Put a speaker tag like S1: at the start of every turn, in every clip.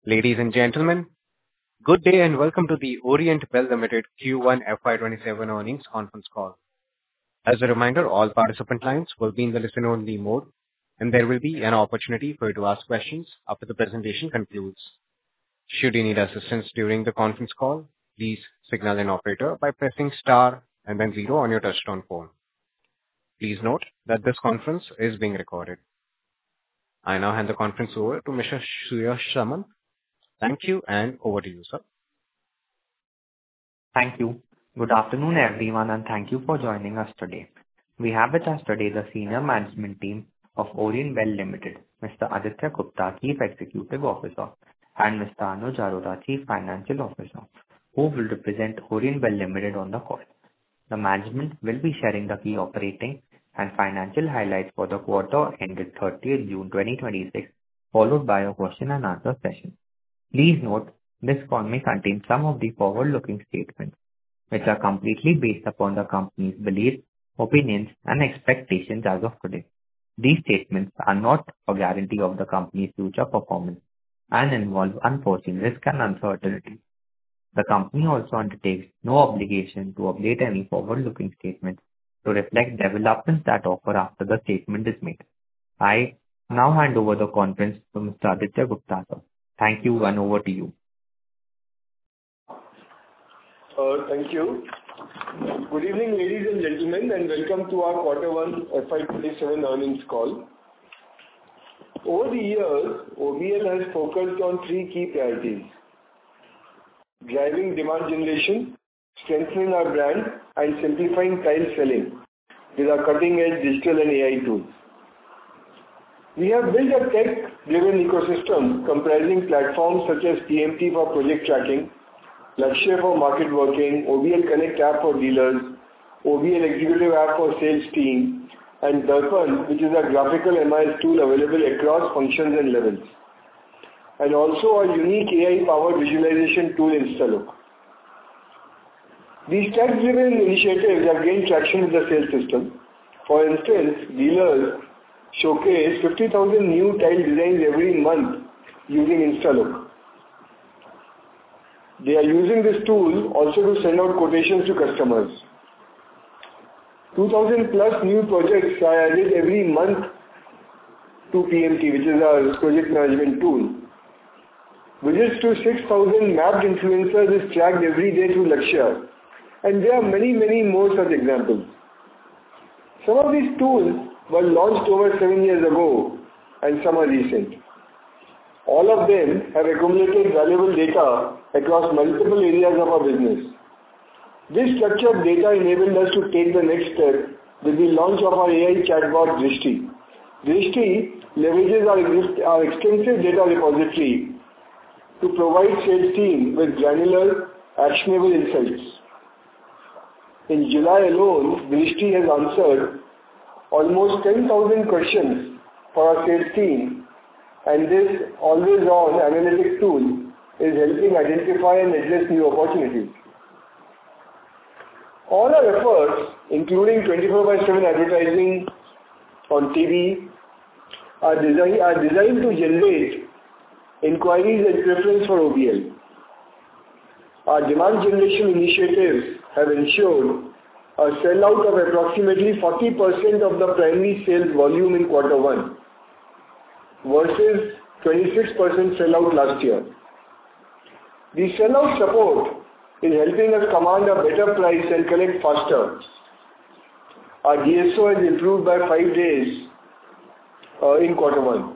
S1: Ladies and gentlemen, good day and welcome to the Oriental Limited Q1 FY27 earnings conference call. As a reminder, all participant lines will be in the listen-only mode, and there will be an opportunity for you to ask questions after the presentation concludes. Should you need assistance during the conference call, please signal an operator by pressing star and then zero on your touchtone phone. Please note that this conference is being recorded. I now hand the conference over to Mr. Suyash Samant. Thank you, and over to you, sir.
S2: Thank you. Good afternoon, everyone, and thank you for joining us today. We have with us today the senior management team of Oriental Limited, Mr. Aditya Gupta, Chief Executive Officer, and Mr. Anuj Arora, Chief Financial Officer, who will represent Oriental Limited on the call. The management will be sharing the key operating and financial highlights for the quarter ended 30th June 2026, followed by a question and answer session. Please note, this call may contain some of the forward-looking statements, which are completely based upon the company's beliefs, opinions, and expectations as of today. These statements are not a guarantee of the company's future performance and involve unforeseen risks and uncertainties. The company also undertakes no obligation to update any forward-looking statements to reflect developments that occur after the statement is made. I now hand over the conference to Mr. Aditya Gupta, sir. Thank you, and over to you.
S3: Thank you. Good evening, ladies and gentlemen, and welcome to our Quarter 1 FY27 earnings call. Over the years, OVL has focused on three key priorities: driving demand generation, strengthening our brand, and simplifying tile selling with our cutting-edge digital and AI tools. We have built a tech-driven ecosystem comprising platforms such as TMT for project tracking, Lakshya for market working, OVL Connect app for dealers, OVL Executive app for sales team, and Darpan, which is a graphical MIS tool available across functions and levels, and also our unique AI-powered visualization tool, InstaLook. These tech-driven initiatives have gained traction with the sales system. For instance, dealers showcase 50,000 new tile designs every month using InstaLook. They are using this tool also to send out quotations to customers. 2,000 plus new projects are added every month to PMT, which is our project management tool. Visits to 6,000 mapped influencers is tracked every day through Lakshya, and there are many, many more such examples. Some of these tools were launched over 7 years ago, and some are recent. All of them have accumulated valuable data across multiple areas of our business. This structured data enabled us to take the next step with the launch of our AI chatbot, Drishti. Drishti leverages our extensive data repository to provide sales team with granular, actionable insights. In July alone, Drishti has answered almost 10,000 questions for our sales team, and this always-on analytic tool is helping identify and address new opportunities. All our efforts, including 24/7 advertising on TV, are designed to generate inquiries and preference for OVL. Our demand generation initiatives have ensured a sellout of approximately 40% of the primary sales volume in Quarter 1 versus 26% sellout last year. The sellout support is helping us command a better price and collect faster. Our DSO has improved by 5 days in Quarter 1.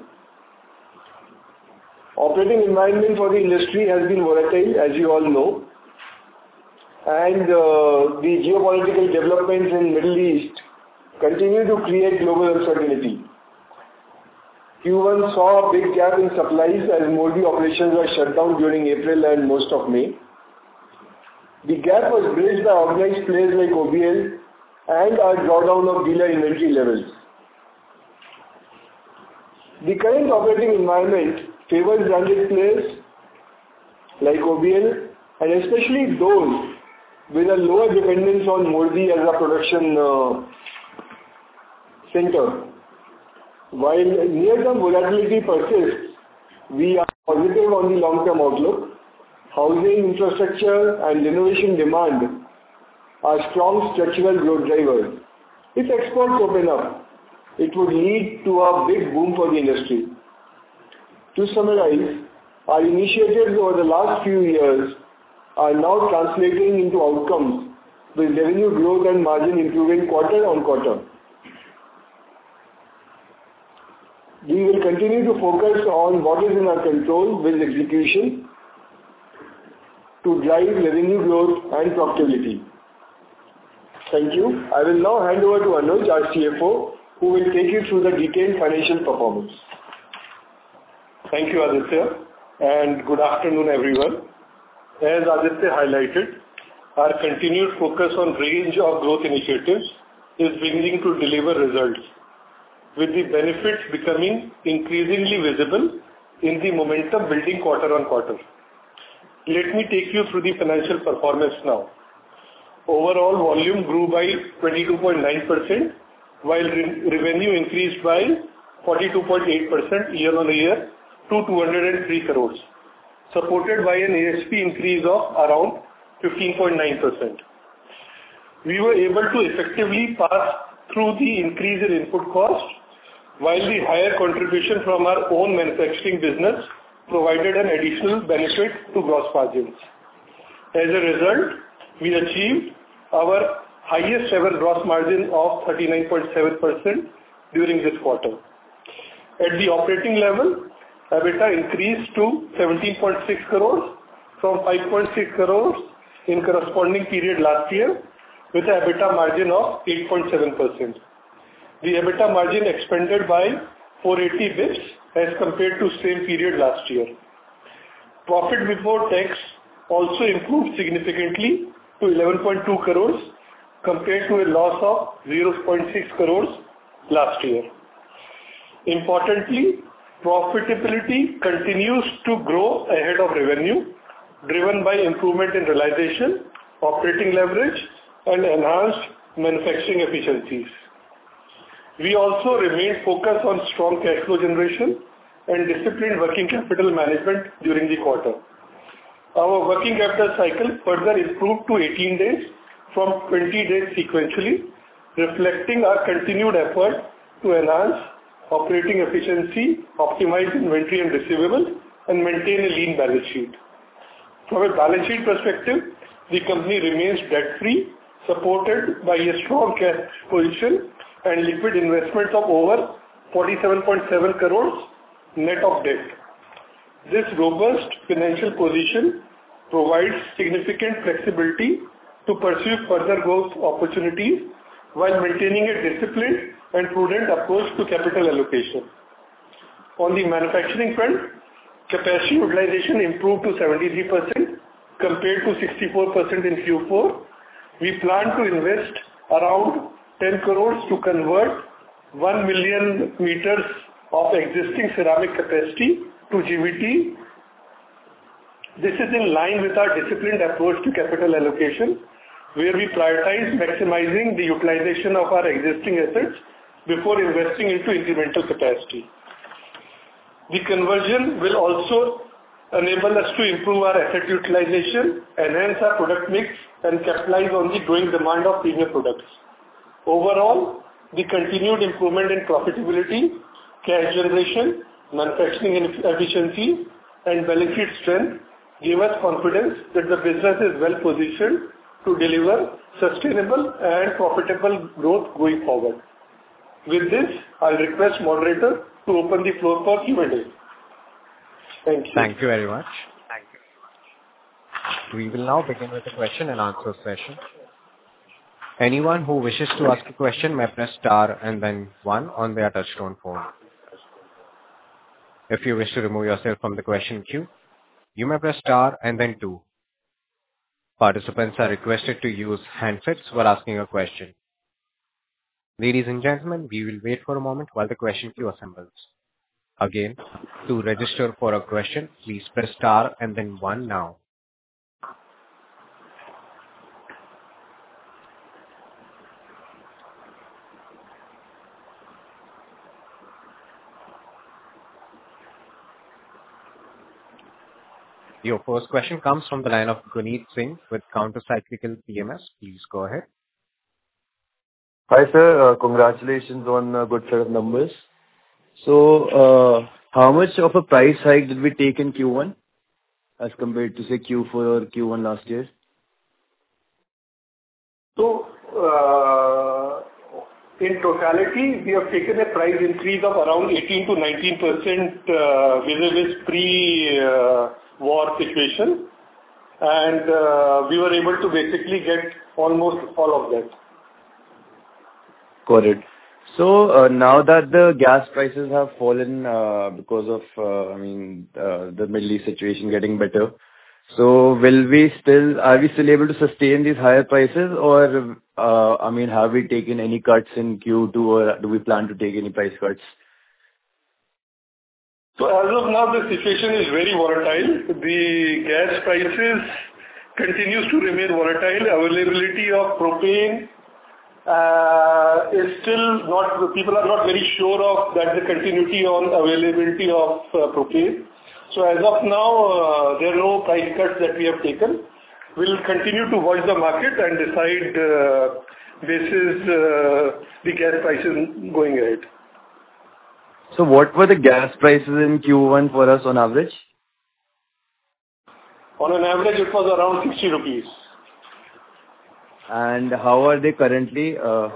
S3: Operating environment for the industry has been volatile, as you all know, and the geopolitical developments in Middle East continue to create global uncertainty. Q1 saw a big gap in supplies as Morbi operations were shut down during April and most of May. The gap was bridged by organized players like OVL and our drawdown of dealer inventory levels. The current operating environment favors branded players like OVL, and especially those with a lower dependence on Morbi as a production center. While near-term volatility persists, we are positive on the long-term outlook. Housing, infrastructure, and renovation demand are strong structural growth drivers. If exports open up, it would lead to a big boom for the industry. To summarize, our initiatives over the last few years are now translating into outcomes with revenue growth and margin improving quarter on quarter. We will continue to focus on what is in our control with execution to drive revenue growth and profitability. Thank you. I will now hand over to Anuj, our CFO, who will take you through the detailed financial performance.
S4: Thank you, Aditya, and good afternoon, everyone. As Aditya highlighted, our continued focus on range of growth initiatives is beginning to deliver results, with the benefits becoming increasingly visible in the momentum building quarter on quarter. Let me take you through the financial performance now. Overall volume grew by 22.9%, while revenue increased by 42.8% year-on-year to 203 crores, supported by an ASP increase of around 15.9%. We were able to effectively pass through the increase in input costs, while the higher contribution from our own manufacturing business provided an additional benefit to gross margins. As a result, we achieved our highest ever gross margin of 39.7% during this quarter. At the operating level, EBITDA increased to 17.6 crores from 5.6 crores in corresponding period last year, with an EBITDA margin of 8.7%. The EBITDA margin expanded by 480 bps as compared to same period last year. Profit before tax also improved significantly to 11.2 crores compared to a loss of 0.6 crores last year. Importantly, profitability continues to grow ahead of revenue, driven by improvement in realization, operating leverage, and enhanced manufacturing efficiencies. We also remain focused on strong cash flow generation and disciplined working capital management during the quarter. Our working capital cycle further improved to 18 days from 20 days sequentially, reflecting our continued effort to enhance operating efficiency, optimize inventory and receivables, and maintain a lean balance sheet. From a balance sheet perspective, the company remains debt-free, supported by a strong cash position and liquid investments of over 47.7 crores net of debt. This robust financial position provides significant flexibility to pursue further growth opportunities while maintaining a disciplined and prudent approach to capital allocation. On the manufacturing front, capacity utilization improved to 73% compared to 64% in Q4. We plan to invest around 10 crores to convert 1 million meters of existing ceramic capacity to GVT. This is in line with our disciplined approach to capital allocation, where we prioritize maximizing the utilization of our existing assets before investing into incremental capacity. The conversion will also enable us to improve our asset utilization, enhance our product mix, and capitalize on the growing demand of premium products. Overall, the continued improvement in profitability, cash generation, manufacturing efficiency, and balance sheet strength give us confidence that the business is well positioned to deliver sustainable and profitable growth going forward. With this, I'll request moderator to open the floor for Q&A. Thank you.
S1: Thank you very much. We will now begin with the question and answer session. Anyone who wishes to ask a question may press star and then one on their touchtone phone. If you wish to remove yourself from the question queue, you may press star and then two. Participants are requested to use handsets while asking a question. Ladies and gentlemen, we will wait for a moment while the question queue assembles. Again, to register for a question, please press star and then one now. Your first question comes from the line of Guneet Singh with Countercyclical PMS. Please go ahead.
S5: Hi, sir. Congratulations on a good set of numbers. So, how much of a price hike did we take in Q1 as compared to, say, Q4 or Q1 last year?
S4: So, in totality, we have taken a price increase of around 18 to 19% vis-a-vis pre-war situation, and we were able to basically get almost all of that.
S5: Got it. So, now that the gas prices have fallen because of, the Middle East situation getting better, so are we still able to sustain these higher prices, or, have we taken any cuts in Q2, or do we plan to take any price cuts?
S4: So as of now, the situation is very volatile. The gas prices continues to remain volatile. Availability of propane is still not, people are not very sure of that, the continuity on availability of propane. So as of now, there are no price cuts that we have taken. We'll continue to watch the market and decide basis the gas prices going ahead.
S5: So what were the gas prices in Q1 for us on average?
S4: On an average, it was around 60 rupees.
S5: And how are they currently?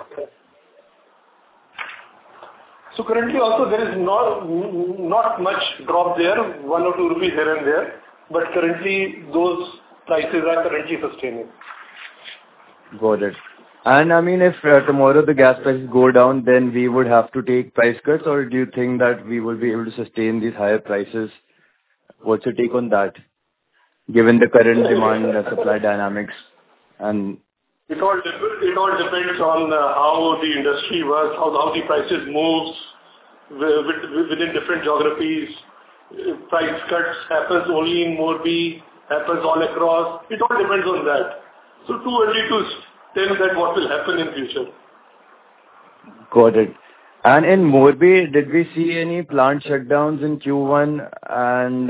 S4: So currently also there is not much drop there, 1 or 2 rupees here and there, but currently those prices are currently sustaining.
S5: Got it. And if tomorrow the gas prices go down, then we would have to take price cuts, or do you think that we will be able to sustain these higher prices? What's your take on that, given the current demand and supply dynamics? And
S4: it all depends on how the industry works, how the prices moves within different geographies. If price cuts happens only in Morbi, happens all across. It all depends on that. So too early to tell that what will happen in future.
S5: Got it. And in Morbi, did we see any plant shutdowns in Q1? And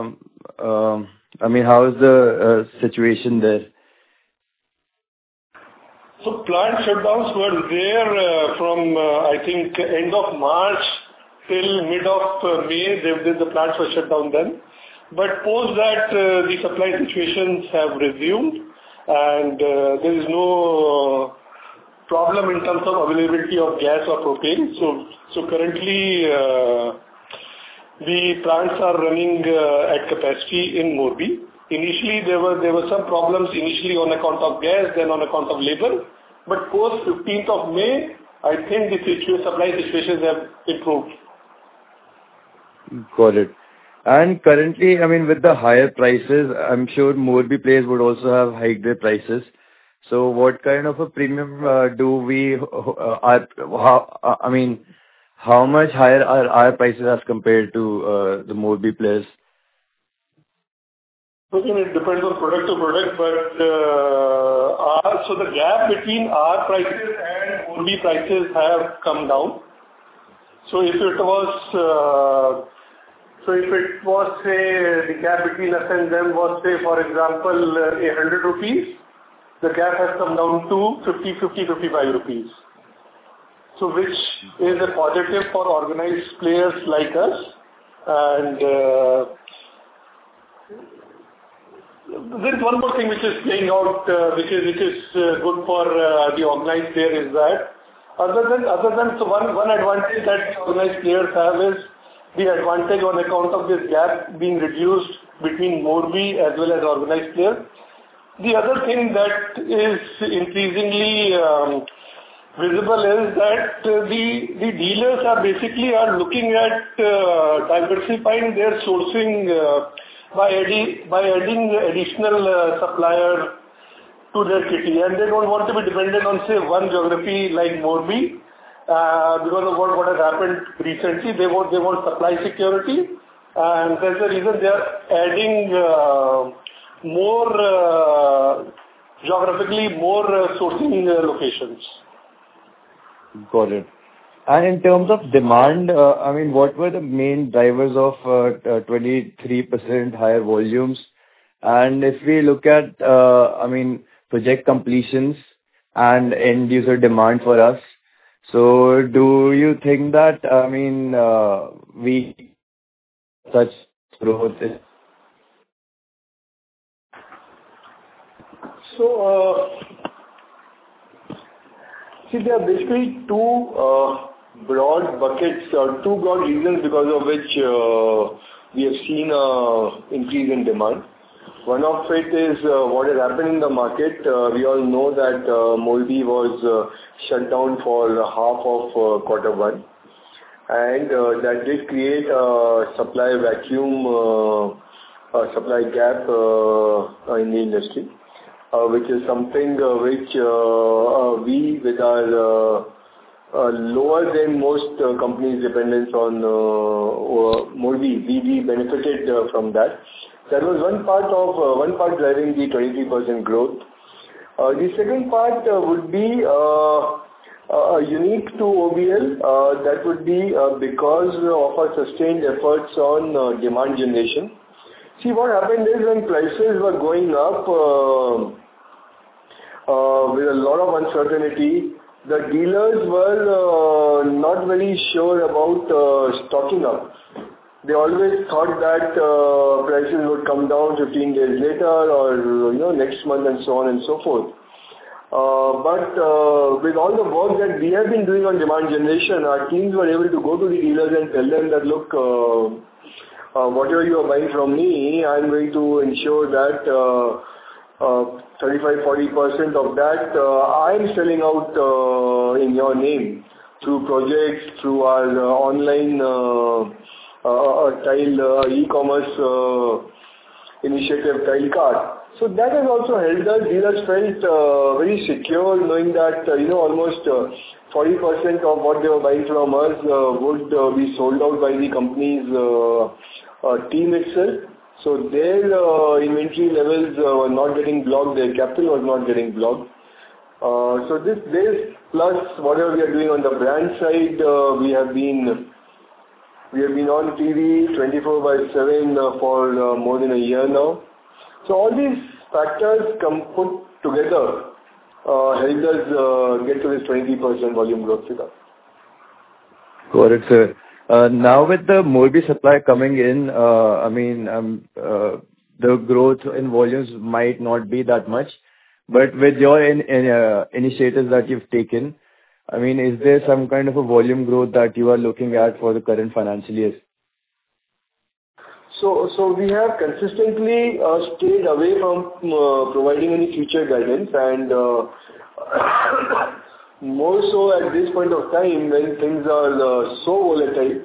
S5: how is the situation there?
S4: So plant shutdowns were there from I think end of March till mid of May. The plants were shut down then. But post that, the supply situations have resumed, and there is no problem in terms of availability of gas or propane. So currently, the plants are running at capacity in Morbi. Initially, there were some problems initially on account of gas, then on account of labor. But post 15th of May, I think the supply situations have improved.
S5: Got it. And currently, with the higher prices, I'm sure Morbi players would also have hiked their prices. So what kind of a premium do we, how much higher are our prices as compared to the Morbi players?
S4: I think it depends on product to product, but so the gap between our prices and Morbi prices have come down. So if it was, say, the gap between us and them was, say, for example, 100 rupees, the gap has come down to 55 rupees. So which is a positive for organized players like us. And there is one more thing which is playing out, which is good for the organized player is that other than so one advantage that the organized players have is the advantage on account of this gap being reduced between Morbi as well as organized players. The other thing that is increasingly visible is that the dealers are basically looking at diversifying their sourcing by adding additional supplier to their kitty, and they don't want to be dependent on, say, one geography like Morbi because of what has happened recently. They want supply security, and that's the reason they are adding geographically more sourcing locations.
S5: Got it. And in terms of demand, what were the main drivers of 23% higher volumes? And if we look at, project completions and end user demand for us, so do you think that, we such growth is...
S3: So, see, there are basically two broad buckets or two broad reasons because of which we have seen increase in demand. One of it is what has happened in the market. We all know that Morbi was shut down for half of quarter one, and that did create a supply vacuum, a supply gap in the industry, which is something which we, with our lower than most companies' dependence on Morbi, we benefited from that. That was one part driving the 23% growth. The second part would be unique to OVL. That would be because of our sustained efforts on demand generation. See, what happened is when prices were going up with a lot of uncertainty, the dealers were not very sure about stocking up. They always thought that prices would come down 15 days later or next month and so on and so forth. But with all the work that we have been doing on demand generation, our teams were able to go to the dealers and tell them that, look, whatever you are buying from me, I'm going to ensure that 35-40% of that I'm selling out in your name through projects, through our online tile e-commerce initiative, Tile Cart. So that has also helped us. Dealers felt very secure knowing that almost 40% of what they were buying from us would be sold out by the company's team itself. So their inventory levels were not getting blocked, their capital was not getting blocked. So this plus whatever we are doing on the brand side, we have been on TV 24/7 for more than a year now. So all these factors put together helped us get to this 20% volume growth figure.
S5: Got it, sir. Now with the Morbi supply coming in, the growth in volumes might not be that much, but with your initiatives that you've taken, is there some kind of a volume growth that you are looking at for the current financial year?
S3: So we have consistently stayed away from providing any future guidance, and more so at this point of time when things are so volatile.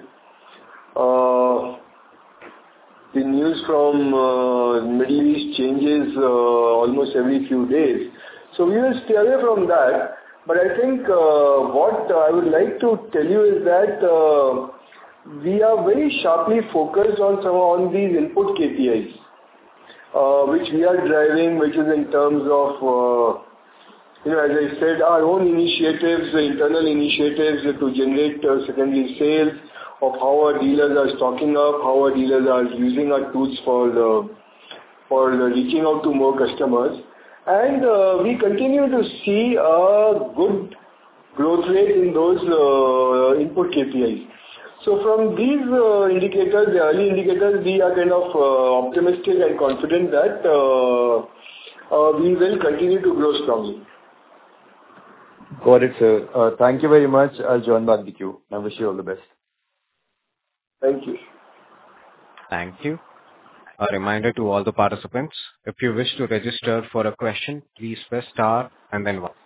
S3: The news from Middle East changes almost every few days. So we will stay away from that. But I think what I would like to tell you is that we are very sharply focused on these input KPIs, which we are driving, which is in terms of, as I said, our own initiatives, internal initiatives to generate secondary sales, of how our dealers are stocking up, how our dealers are using our tools for reaching out to more customers. And we continue to see a good growth rate in those input KPIs. So from these indicators, the early indicators, we are kind of optimistic and confident that we will continue to grow strongly.
S5: Got it, sir. Thank you very much. I'll join back the queue. I wish you all the best.
S3: Thank you.
S1: Thank you. A reminder to all the participants, if you wish to register for a question, please press star and then 1.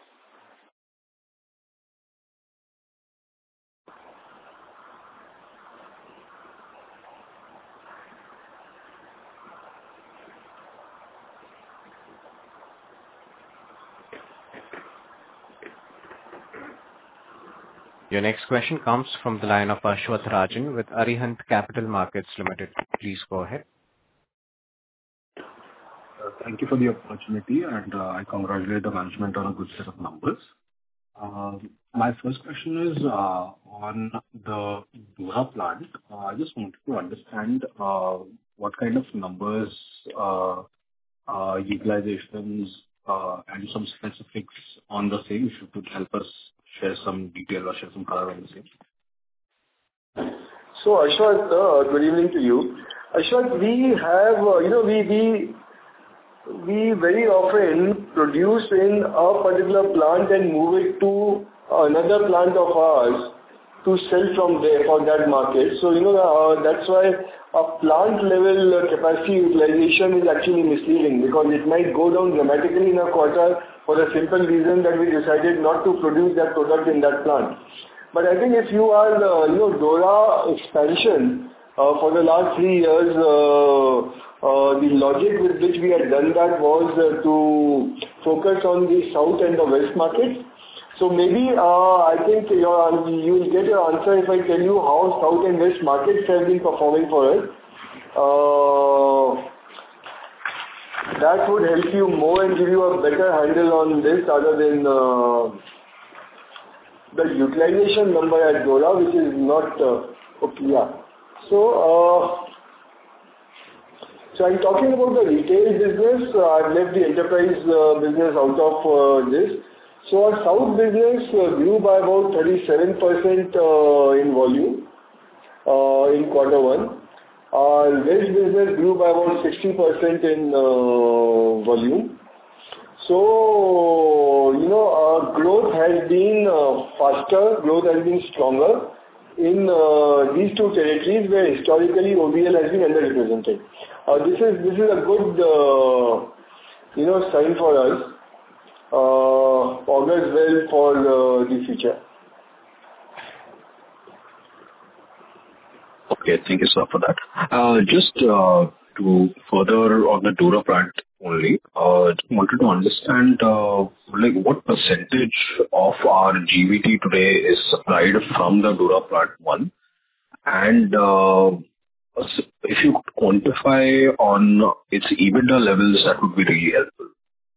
S1: Your next question comes from the line of Ashwath Rajan with Arihant Capital Markets Limited. Please go ahead.
S6: Thank you for the opportunity, and I congratulate the management on a good set of numbers. My first question is on the Dura plant. I just wanted to understand what kind of numbers utilizations, and some specifics on the same. If you could help us share some detail or share some color on the same.
S3: So, Ashwath, good evening to you. Ashwath, we have, we very often produce in a particular plant and move it to another plant of ours to sell from there for that market. So, that's why a plant level capacity utilization is actually misleading, because it might go down dramatically in a quarter for the simple reason that we decided not to produce that product in that plant. But I think if you are, DORA expansion for the last 3 years, the logic with which we had done that was to focus on the south and the west markets. So maybe I think you will get your answer if I tell you how south and west markets have been performing for us. That would help you more and give you a better handle on this, other than the utilization number at DORA, which is not okay. Yeah. So I'm talking about the retail business. I've left the enterprise business out of this. So our south business grew by about 37% in volume in quarter one. Our west business grew by about 60% in volume. So, our growth has been faster, growth has been stronger in these two territories where historically OVL has been underrepresented. This is a good, sign for us. Augurs well for the future.
S6: Okay, thank you, sir, for that. Just to further on the DORA plant only, wanted to understand what percentage of our GVT today is supplied from the DORA plant 1, and if you could quantify on its EBITDA levels, that would be really helpful,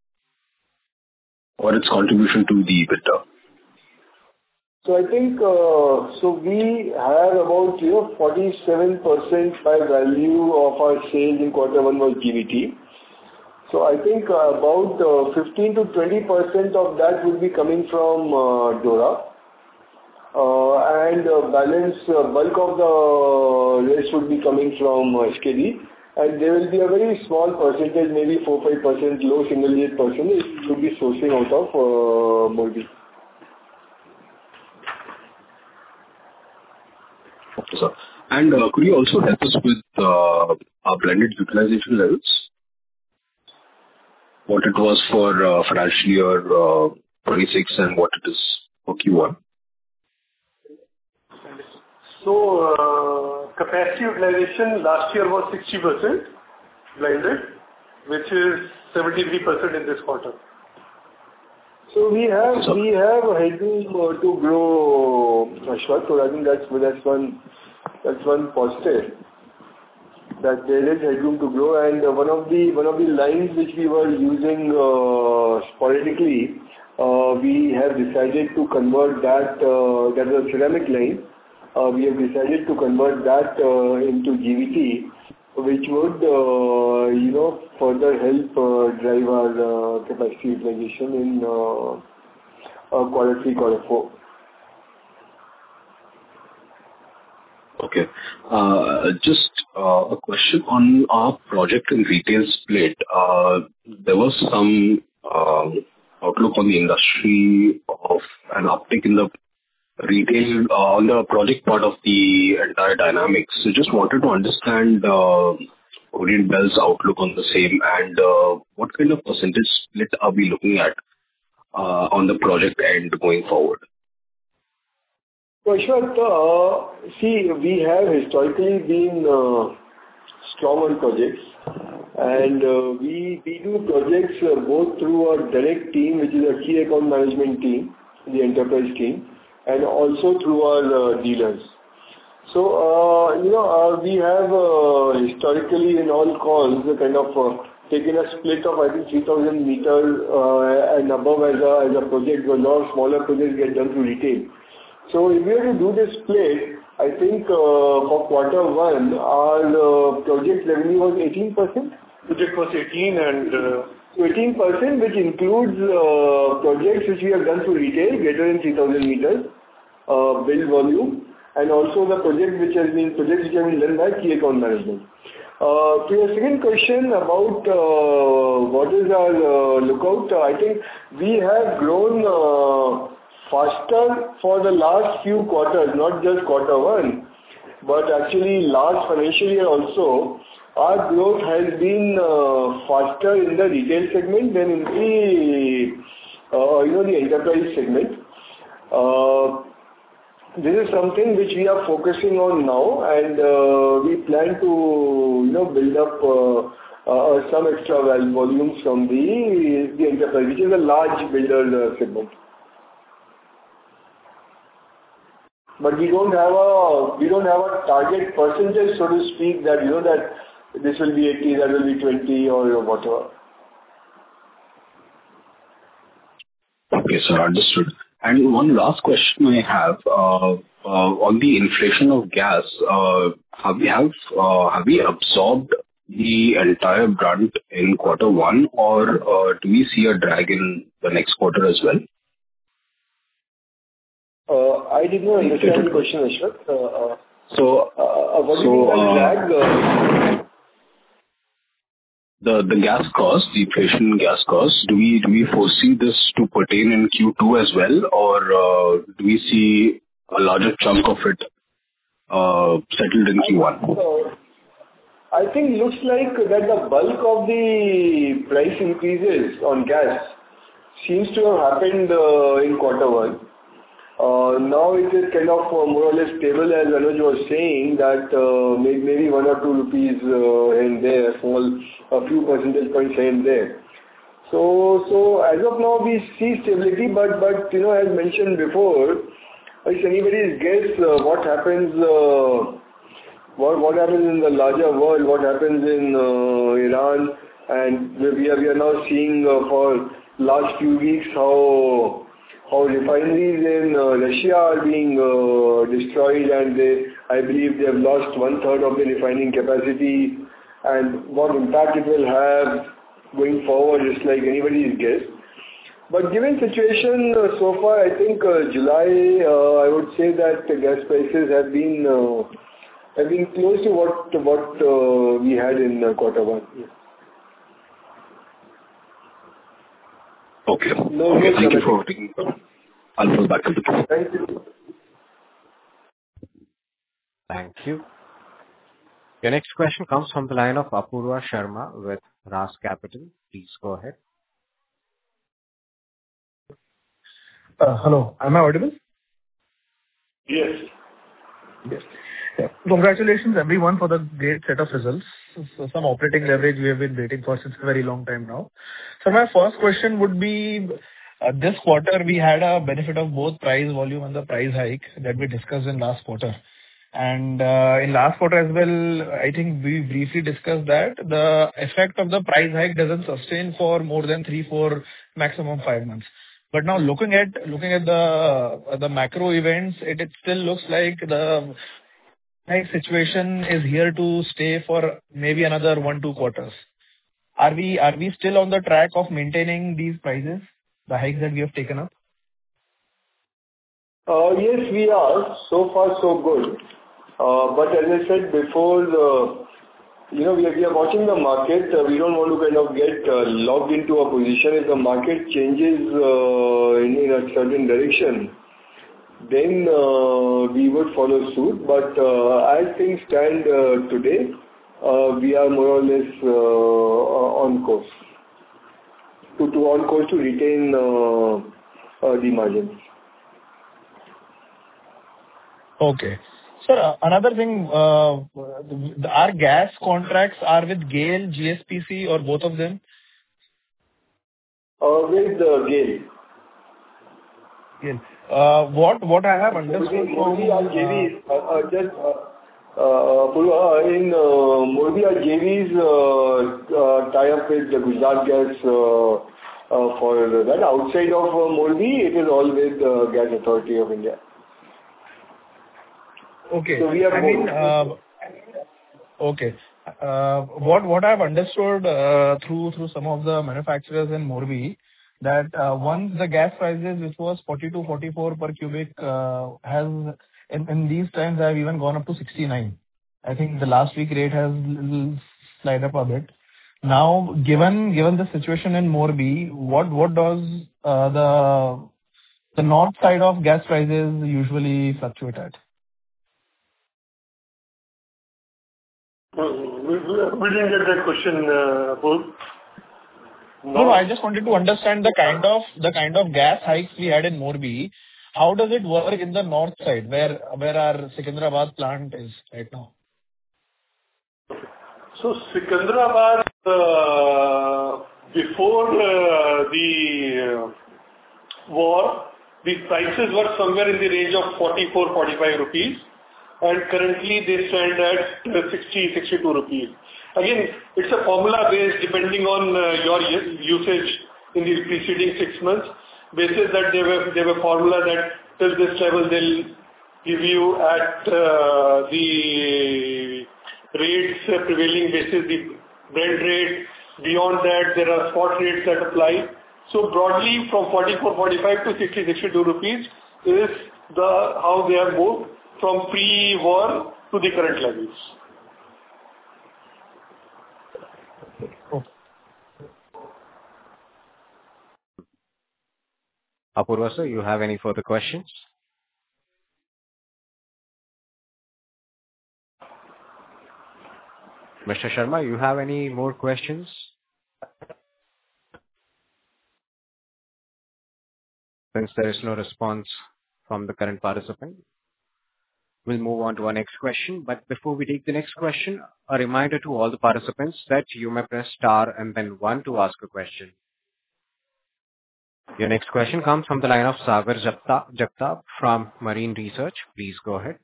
S6: or its contribution to the EBITDA.
S3: So I think, we have about, 47% by value of our sales in quarter one was GVT. So I think about 15 to 20% of that would be coming from DORA. And balance, bulk of the rest would be coming from SKD. And there will be a very small percentage, maybe 4-5%, low single-digit percentage, will be sourcing out of Morbi.
S6: Okay, sir. And could you also help us with our blended utilization levels? What it was for financial year 26 and what it is for Q1?
S4: So, capacity utilization last year was 60% blended, which is 73% in this quarter.
S3: So we have headroom to grow, Ashwath. So I think that's one positive, that there is headroom to grow. And one of the lines which we were using sporadically, we have decided to convert that. That was a ceramic line. We have decided to convert that into GVT, which would further help drive our capacity utilization in quarter 3, quarter 4.
S6: Okay. Just a question on our project and retail split. There was some outlook on the industry of an uptick in the retail on the project part of the entire dynamics. So just wanted to understand Orient Bell's outlook on the same, and what kind of percentage split are we looking at on the project end going forward?
S3: So Ashwath, see, we have historically been strong on projects, and we do projects both through our direct team, which is a key account management team, the enterprise team, and also through our dealers. So, we have historically in all calls kind of taken a split of, I think, 3,000 meters and above as a project, where a lot of smaller projects get done through retail. So if we were to do this split, I think for quarter one, our project revenue was 18%,
S4: project was 18 and
S3: 18%, which includes projects which we have done through retail, greater than 3,000 meters build volume, and also the projects which have been done by key account management. To your second question about what is our lookout, I think we have grown faster for the last few quarters, not just quarter one, but actually last financial year also. Our growth has been faster in the retail segment than in the enterprise segment. This is something which we are focusing on now, and we plan to build up some extra volumes from the enterprise, which is a large builder segment. But we don't have a target percentage, so to speak, that that this will be 80, that will be 20, or whatever.
S6: Okay, sir, understood. And one last question I have on the inflation of gas. Have we absorbed the entire brunt in quarter one, or do we see a drag in the next quarter as well?
S3: I did not understand the question, Ashwath. What do you mean by drag?
S6: The gas cost, the inflation in gas costs, do we foresee this to pertain in Q2 as well, or do we see a larger chunk of it settled in Q1?
S3: I think it looks like that the bulk of the price increases on gas seems to have happened in quarter one. Now it is kind of more or less stable, as Anuj was saying, that maybe 1 or 2 rupees here and there, a few percentage points here and there. So as of now, we see stability, but as mentioned before, it's anybody's guess what happens in the larger world, what happens in Iran, and we are now seeing for last few weeks how refineries in Russia are being destroyed, and I believe they have lost 1/3 of the refining capacity, and what impact it will have going forward is like anybody's guess. But given situation so far, I think July, I would say that the gas prices have been close to what we had in quarter one. Yeah.
S6: Okay. Okay, thank you for taking the call. I'll go back to the call.
S3: Thank you.
S1: Thank you. Your next question comes from the line of Apurva Sharma with RAS Capital. Please go ahead.
S7: Hello, am I audible?
S4: yes.
S7: Yes. Yeah. Congratulations everyone for the great set of results. So some operating leverage we have been waiting for since a very long time now. So my first question would be, this quarter we had a benefit of both price volume and the price hike that we discussed in last quarter. And in last quarter as well, I think we briefly discussed that the effect of the price hike doesn't sustain for more than 3-4, maximum 5 months. But now looking at the macro events, it still looks like the situation is here to stay for maybe another 1-2 quarters. Are we still on the track of maintaining these prices, the hikes that we have taken up?
S3: Yes, we are. So far, so good. But as I said before, we are watching the market. We don't want to kind of get locked into a position. If the market changes in a certain direction, then we would follow suit. But as things stand today, we are more or less on course to retain the margins.
S7: Okay. Sir, another thing, our gas contracts are with GAIL, GSPC, or both of them?
S3: With GAIL.
S7: GAIL. What I have understood from
S3: Morbi, our JVs, in Morbi, our JVs tie up with the Gujarat Gas for that. Outside of Morbi, it is all with Gas Authority of India.
S7: Okay.
S3: So we are both.
S7: Okay. What I've understood through some of the manufacturers in Morbi, that once the gas prices, which was 42-44 per cubic, has in these times have even gone up to 69. I think the last week rate has slide up a bit. Now, given the situation in Morbi, what does the north side of gas prices usually fluctuate at?
S4: We didn't get that question, Apurv.
S7: No, I just wanted to understand the kind of gas hikes we had in Morbi. How does it work in the north side, where our Secunderabad plant is right now?
S4: So Secunderabad, before the war, the prices were somewhere in the range of 44-45 rupees, and currently they stand at 60-62 rupees. Again, it's a formula based depending on your usage in the preceding 6 months. Basis that they have a formula that till this level they'll give you at the rates prevailing basis the Brent rate. Beyond that, there are spot rates that apply. So broadly, from 44-45 to 60-62 rupees is how they have moved from pre-war to the current levels.
S1: Apurva sir, you have any further questions? Mr. Sharma, you have any more questions? Since there is no response from the current participant, we'll move on to our next question. But before we take the next question, a reminder to all the participants that you may press star and then 1 to ask a question. Your next question comes from the line of Sagar Jagtap from Marine Research. Please go ahead.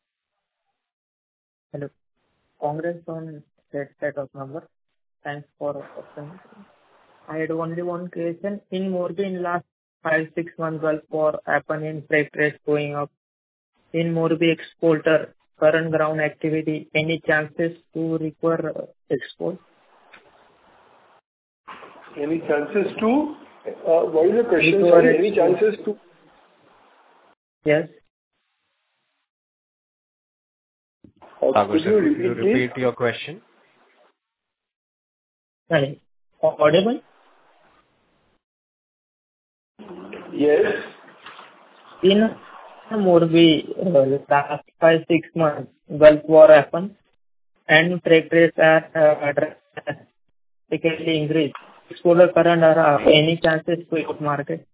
S8: Hello. Congrats on that set of numbers. Thanks for the question. I had only one question. In Morbi, in last 5-6 months, Gulf War happened in freight rates going up. In Morbi exporter, current ground activity, any chances to recover export?
S3: Any chances to? What is the question? Sorry, any chances to?
S8: Yes.
S1: Sagar, could you repeat your question?
S8: Sorry. Audible?
S3: Yes.
S8: In Morbi, last 5-6 months, Gulf War happened and freight rates are drastically increased. Exporter current are any chances to export market?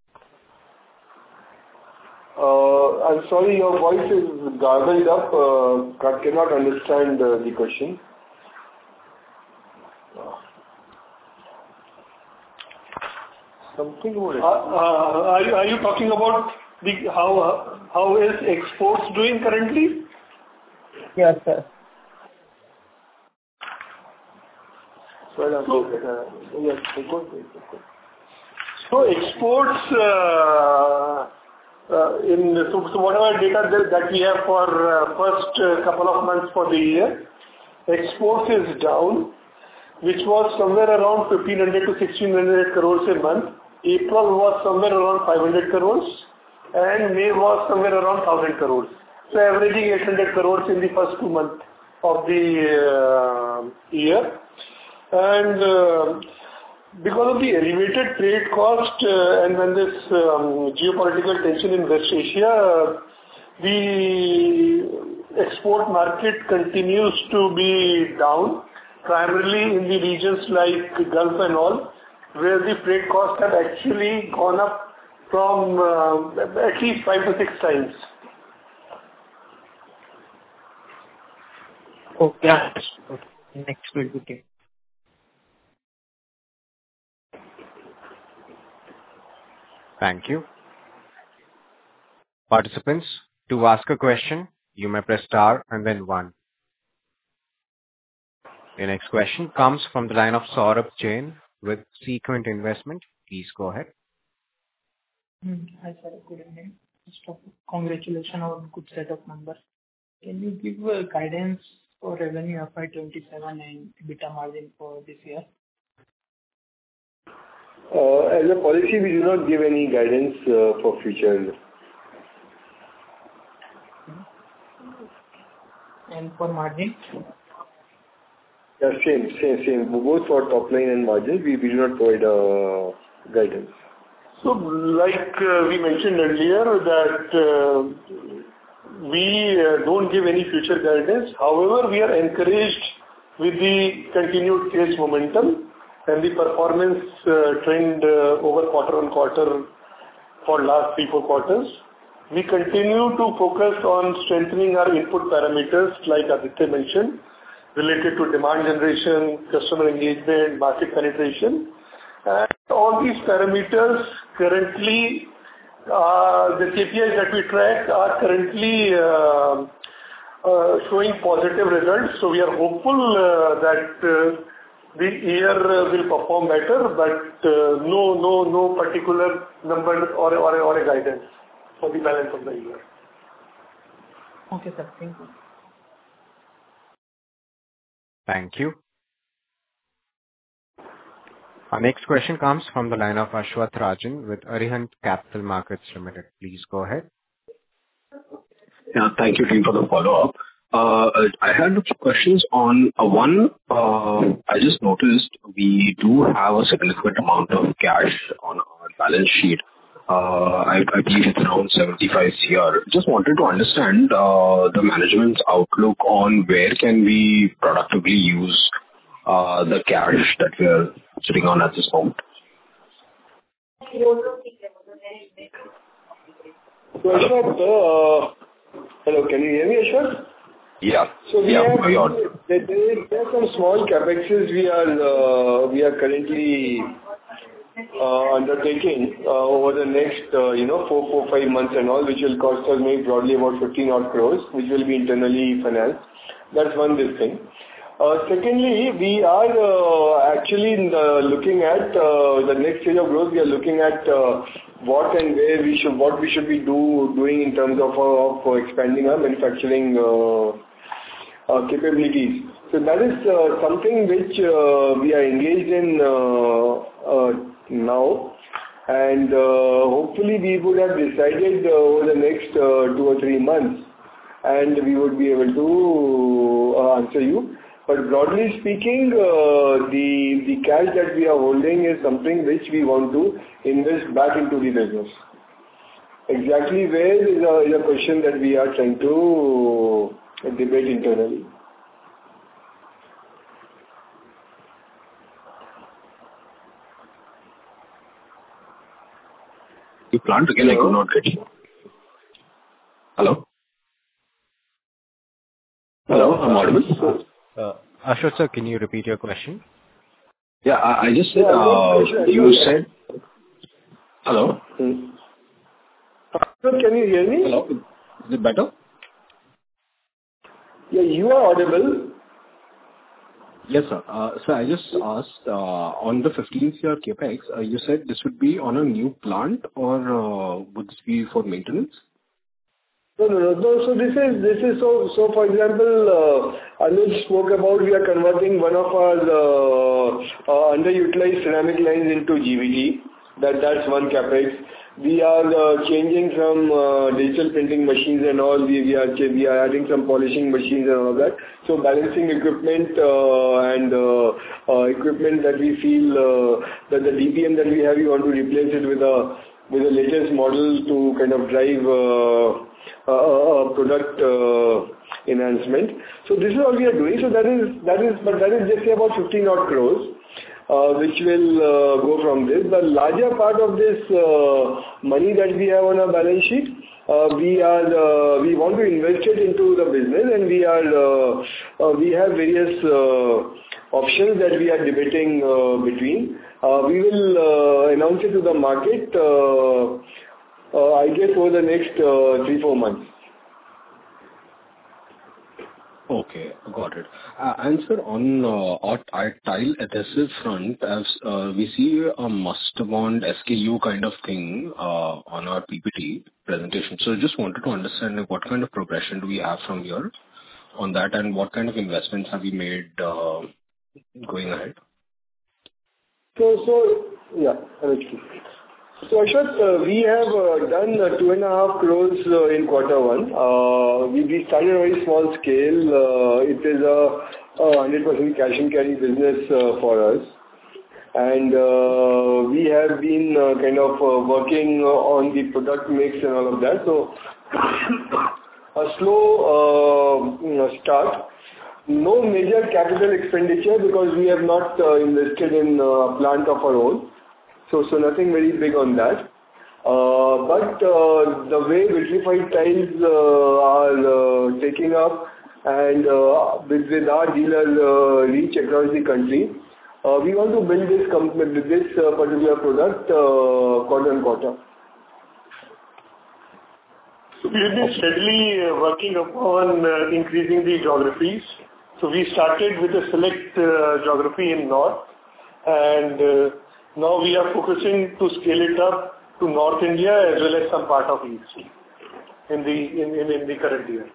S3: I'm sorry, your voice is garbled up. Cannot understand the question. Something more.
S4: Are you talking about how is exports doing currently?
S8: Yes, sir.
S4: So exports, so whatever data that we have for first couple of months for the year, exports is down, which was somewhere around 1,500 to 1,600 crores a month. April was somewhere around 500 crores and May was somewhere around 1,000 crores. So averaging 800 crores in the first 2 months of the year. And because of the elevated trade cost and when this geopolitical tension in West Asia, the export market continues to be down, primarily in the regions like Gulf and all, where the freight costs have actually gone up from at least 5 to 6 times.
S8: Okay. Next will be okay.
S1: Thank you. Participants, to ask a question, you may press star and then 1. The next question comes from the line of Saurabh Jain with Sequent Investment. Please go ahead.
S9: Hi, sir. Good evening. First of all, congratulations on good set of numbers. Can you give guidance for revenue FY 27 and EBITDA margin for this year?
S3: As a policy, we do not give any guidance for future.
S9: And for margin?
S3: Yeah, same. Both for top line and margin, we do not provide guidance.
S4: So, like we mentioned earlier, that we don't give any future guidance. However, we are encouraged with the continued sales momentum and the performance trend over quarter-on-quarter for last 3-4 quarters. We continue to focus on strengthening our input parameters, like Aditya mentioned, related to demand generation, customer engagement, market penetration. And all these parameters currently, the KPIs that we track are currently showing positive results. So we are hopeful that the year will perform better, but no particular number or a guidance for the balance of the year.
S9: Okay, sir. Thank you.
S1: Thank you. Our next question comes from the line of Ashwath Rajan with Arihant Capital Markets Limited. Please go ahead.
S6: Yeah, thank you, team, for the follow-up. I had a few questions on one. I just noticed we do have a significant amount of cash on our balance sheet. I believe it's around 75 CR. Just wanted to understand the management's outlook on where can we productively use the cash that we are sitting on at this moment.
S3: So Ashwath, hello, can you hear me, Ashwath?
S6: Yeah.
S3: So
S6: there
S3: are some small capexes we are currently undertaking over the next 4-5 months and all, which will cost us maybe broadly about 15 odd crores, which will be internally financed. That's one big thing. Secondly, we are actually looking at the next stage of growth. We are looking at what and where what we should be doing in terms of expanding our manufacturing capabilities. So that is something which we are engaged in now, and hopefully we would have decided over the next 2 or 3 months, and we would be able to answer you. But broadly speaking, the cash that we are holding is something which we want to invest back into the business. Exactly where is a question that we are trying to debate internally.
S6: You plant again, I could not get you. Hello? Hello, I'm audible?
S1: Ashwath sir, can you repeat your question?
S6: Yeah, I just said, you said... Hello?
S3: Sir, can you hear me?
S6: Hello, is it better?
S3: Yeah, you are audible.
S6: Yes, sir. So I just asked, on the 15th year CapEx, you said this would be on a new plant or would this be for maintenance?
S3: No. So this is so. For example, Anuj spoke about we are converting one of our underutilized ceramic lines into GVT. That's one capex. We are changing some digital printing machines and all. We are adding some polishing machines and all that. So balancing equipment and equipment that we feel that the DPM that we have, we want to replace it with a latest model to kind of drive product enhancement. So this is all we are doing. So that is just about 15 odd crores, which will go from this. The larger part of this money that we have on our balance sheet, we want to invest it into the business, and we have various options that we are debating between. We will announce it to the market, I guess, over the next 3-4 months.
S6: Okay, got it. And sir, on our tile adhesive front, as we see a Master Bond SKU kind of thing on our PPT presentation. So just wanted to understand what kind of progression do we have from here on that, and what kind of investments have you made going ahead?
S3: Yeah, absolutely. So Ashwath, we have done 2.5 crores in quarter one. We started a very small scale. It is a 100% cash and carry business for us. And we have been kind of working on the product mix and all of that. So a slow start. No major capital expenditure because we have not invested in a plant of our own. So nothing very big on that. But the way vitrified tiles are taking up and with our dealer reach across the country, we want to build this company, this particular product quarter on quarter.
S4: So we have been steadily working upon increasing the geographies. So we started with a select geography in North, and now we are focusing to scale it up to North India as well as some part of East in the current year.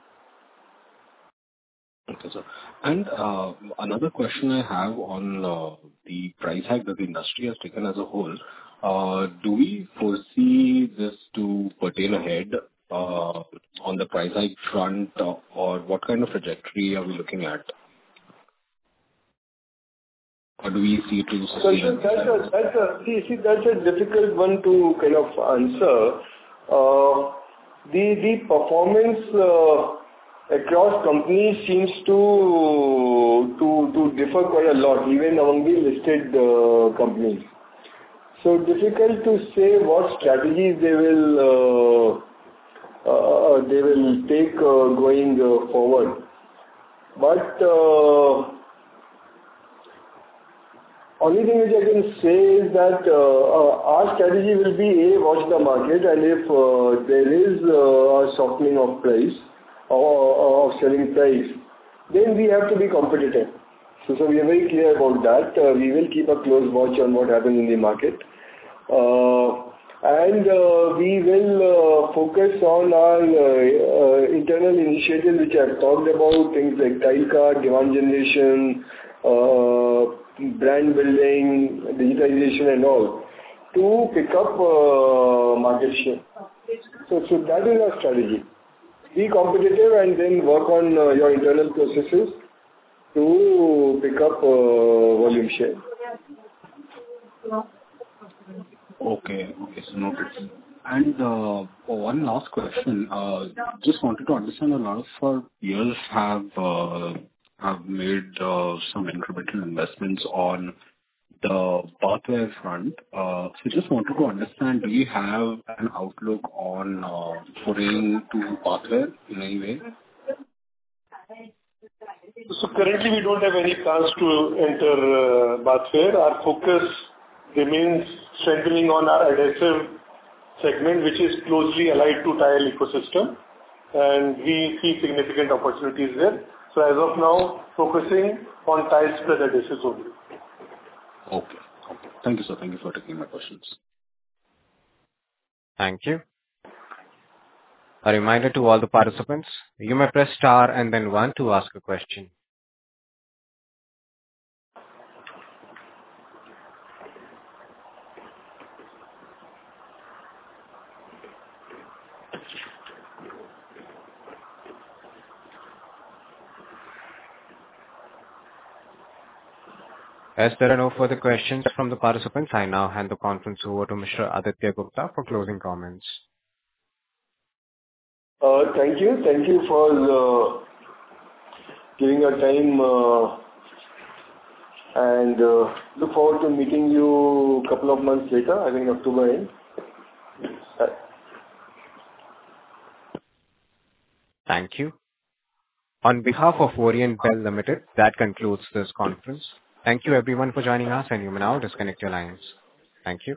S6: Okay, sir. And another question I have on the price hike that the industry has taken as a whole. Do we foresee this to pertain ahead on the price hike front, or what kind of trajectory are we looking at? Or do we see it to sustain?
S3: That's a difficult one to kind of answer. The performance across companies seems to differ quite a lot, even among the listed companies. So difficult to say what strategies they will take going forward. But only thing which I can say is that our strategy will be watch the market, and if there is a softening of price or of selling price, then we have to be competitive. So we are very clear about that. We will keep a close watch on what happens in the market. And we will focus on our internal initiatives which I've talked about, things like tile card, demand generation, brand building, digitization and all, to pick up market share. So that is our strategy. Be competitive and then work on your internal processes to pick up volume share.
S6: Okay, so noted. And one last question. Just wanted to understand, a lot of our peers have made some incremental investments on the bathware front. So just wanted to understand, do you have an outlook on foraying to bathware in any way?
S4: So currently we don't have any plans to enter bathware. Our focus remains strengthening on our adhesive segment, which is closely allied to tile ecosystem, and we see significant opportunities there. So as of now, focusing on tiles plus adhesives only.
S6: Okay. Thank you, sir. Thank you for taking my questions.
S1: Thank you. A reminder to all the participants, you may press star and then 1 to ask a question. As there are no further questions from the participants, I now hand the conference over to Mr. Aditya Gupta for closing comments.
S3: Thank you. Thank you for giving your time and look forward to meeting you a couple of months later, I think October end.
S1: Thank you. On behalf of Orient Bell Limited, that concludes this conference. Thank you everyone for joining us, and you may now disconnect your lines. Thank you.